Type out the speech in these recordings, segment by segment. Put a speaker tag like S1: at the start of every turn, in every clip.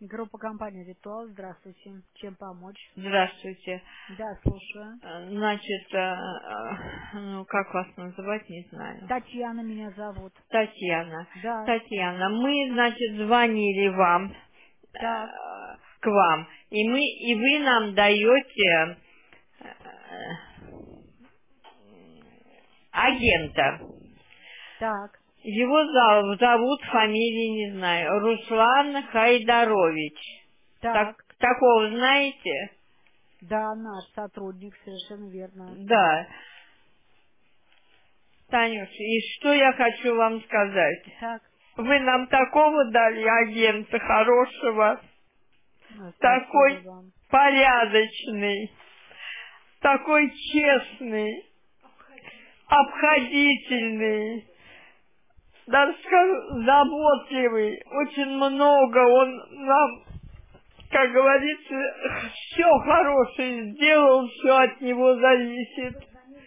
S1: Группа компании «Ритуал». Здравствуйте. Чем помочь?
S2: Здравствуйте.
S1: Да, слушаю.
S2: Значит, ну, как вас называть, не знаю.
S1: Татьяна меня зовут.
S2: Татьяна.
S1: Да,
S2: Татьяна, мы, значит, звонили вам,
S1: так,
S2: к вам, и вы нам даете агента.
S1: так,
S2: Его зовут, фамилии не знаю, Руслан Хайдарович.
S1: так.
S2: Такого знаете?
S1: Да, наш сотрудник, совершенно верно.
S2: Да. Танюш, и что я хочу вам сказать?
S1: Так,
S2: Вы нам такого дали агента хорошего,
S1: спасибо
S2: такой
S1: вам.
S2: порядочный, такой честный, обходительный, даже скажу, заботливый, очень много он нам, как говорится, все хорошее сделал, все от него зависит.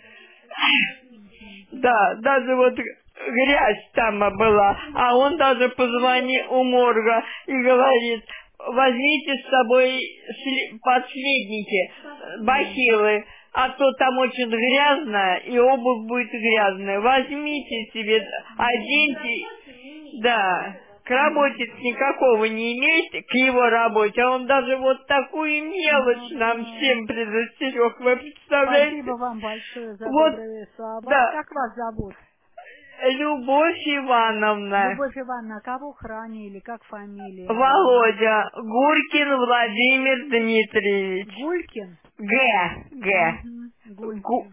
S2: Да, даже вот грязь там была, а он даже позвонил у морга и говорит: возьмите с собой подсвечники, бахилы, а то там очень грязно, и обувь будет грязная. Возьмите себе, оденьте, да. К работе никакого не имеет, к его работе, а он даже вот такую мелочь
S1: Ну
S2: нам
S1: да.
S2: всем предостерег, вы
S1: Спасибо
S2: представляете?
S1: вам большое за
S2: Вот,
S1: добрые слова.
S2: да,
S1: Как вас зовут?
S2: Любовь Ивановна,
S1: Любовь Ивановна, кого хранили? Как фамилия?
S2: Володя, Гуркин Владимир Дмитриевич,
S1: Гулькин?
S2: Г,
S1: Угу. Гулькин.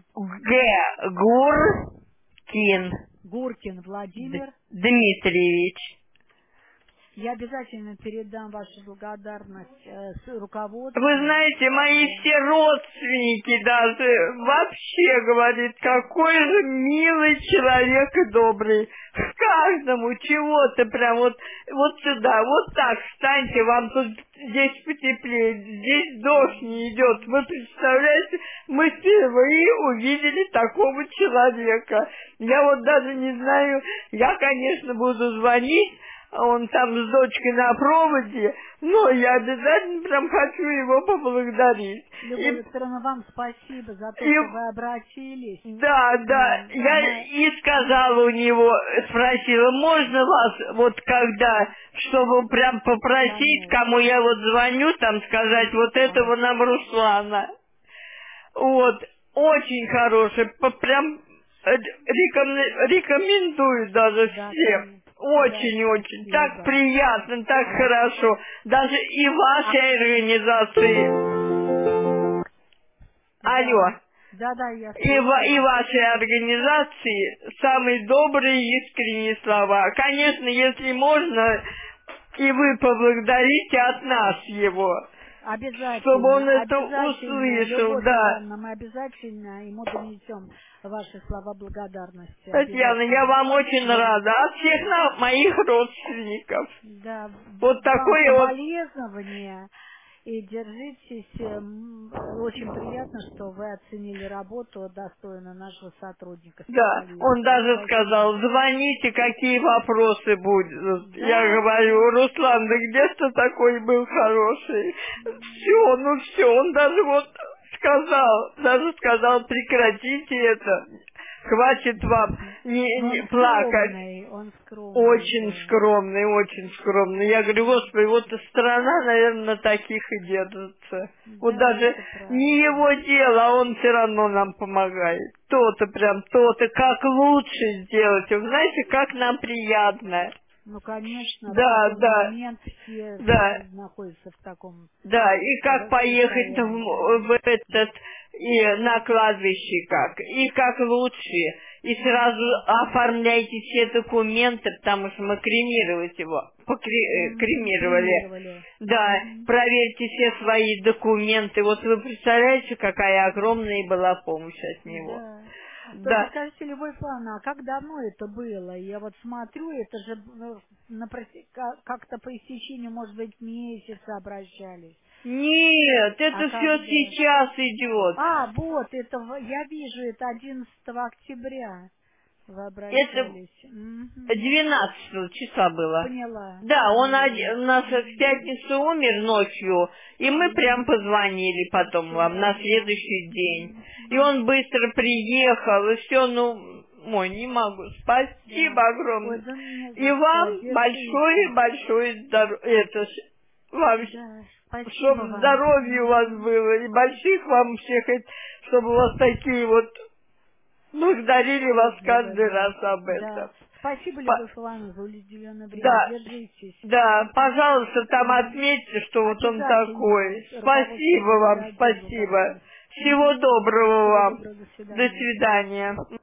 S2: Гуркин
S1: Гуркин Владимир.
S2: Дмитриевич.
S1: Я обязательно передам вашу благодарность
S2: Вы
S1: руководству.
S2: знаете, мои
S1: Да.
S2: все родственники даже вообще говорит, какой же милый человек и добрый. К каждому чего-то прям вот сюда, вот так встаньте, вам тут здесь потеплее, здесь дождь не идет. Вы представляете, мы впервые увидели такого человека. Я вот даже не знаю, я, конечно, буду звонить, он там с дочкой на проводе, но я обязательно прям хочу его поблагодарить.
S1: Любовь Викторовна, вам спасибо за то,
S2: И
S1: что вы обратились.
S2: да, я
S1: Мы...
S2: и сказала у него, спросила, можно вас вот когда, чтобы прям попросить,
S1: Конечно.
S2: кому я вот звоню, там сказать, вот этого
S1: Ага.
S2: нам Руслана. Вот, очень хороший, прям рекомендую даже
S1: Да,
S2: всем.
S1: конечно. Да,
S2: Очень-очень. Так
S1: спасибо.
S2: приятно, так хорошо. Даже и вашей организации. Алло.
S1: Да. Да, я
S2: И
S1: слушаю.
S2: вашей организации самые добрые и искренние слова. Конечно, если можно, и вы поблагодарите от нас его, чтобы он
S1: Обязательно,
S2: это
S1: обязательно,
S2: услышал,
S1: Любовь
S2: да.
S1: Ивановна, мы обязательно ему донесем ваши слова благодарности.
S2: Татьяна, я
S1: Обязательно.
S2: вам очень
S1: Да.
S2: рада. От всех моих родственников.
S1: Да,
S2: Вот
S1: вам
S2: такое вот,
S1: соболезнования и держитесь. Очень приятно, что вы оценили работу достойно нашего сотрудника,
S2: да. Он
S1: специалиста.
S2: даже
S1: Спасибо.
S2: сказал, звоните, какие вопросы будут. Я
S1: Да,
S2: говорю, Руслан, да где ты такой был хороший? Все, ну все. Он даже вот даже сказал, прекратите это. Хватит вам
S1: но
S2: не
S1: он
S2: плакать.
S1: скромный, он скромный,
S2: Очень
S1: да.
S2: скромный, очень скромный. Я говорю, Господи, вот страна, наверное, на таких и держится. Вот
S1: Да,
S2: даже
S1: это
S2: не
S1: правильно.
S2: его дело, а он все равно нам помогает. То-то прям, то-то, как лучше сделать. Вы знаете, как нам приятно.
S1: Ну, конечно, в
S2: Да,
S1: такой
S2: да,
S1: момент все
S2: да.
S1: находятся в таком
S2: Да, и как поехать
S1: состоянии, да.
S2: в этот, и на кладбище как, и как лучше, и сразу оформляйте все документы, потому что мы кремировать его, кремировали.
S1: Кремировали.
S2: Да, проверьте все свои документы. Вот вы представляете, какая огромная была помощь от него.
S1: Да. Только
S2: Да,
S1: скажите, Любовь Ивановна, а как давно это было? Я вот смотрю, это же как-то по истечению, может быть, месяца обращались.
S2: нет,
S1: А
S2: это все
S1: когда?
S2: сейчас идет.
S1: А, вот, это я вижу, это 11 октября. Вы
S2: Это
S1: обращались.
S2: 12 числа было.
S1: Поняла.
S2: Да, он
S1: Поняла.
S2: у нас в пятницу умер ночью, и мы прям позвонили потом
S1: Все,
S2: вам на
S1: поняла.
S2: следующий день. И он быстро приехал, и все, ну, мой, не могу.
S1: Да.
S2: Спасибо
S1: Ой,
S2: огромное.
S1: да не
S2: И
S1: за что.
S2: вам
S1: Держите.
S2: большое-большое здоровье, вам,
S1: Да, спасибо
S2: чтобы
S1: вам.
S2: здоровье у вас было, и больших вам всех, чтобы у вас такие вот благодарили
S1: Ой,
S2: вас каждый
S1: благодарю.
S2: раз об
S1: Да.
S2: этом.
S1: Спасибо,
S2: Спа-
S1: Любовь Ивановна, за уделенное время.
S2: Да,
S1: Держитесь.
S2: да, пожалуйста, там
S1: Мгм.
S2: отметьте, что вот он
S1: Обязательно.
S2: такой.
S1: Руководству
S2: Спасибо вам,
S1: передадим
S2: спасибо.
S1: обязательно.
S2: Всего
S1: Мгм.
S2: доброго
S1: Всего
S2: вам.
S1: доброго. До
S2: До
S1: свидания.
S2: свидания.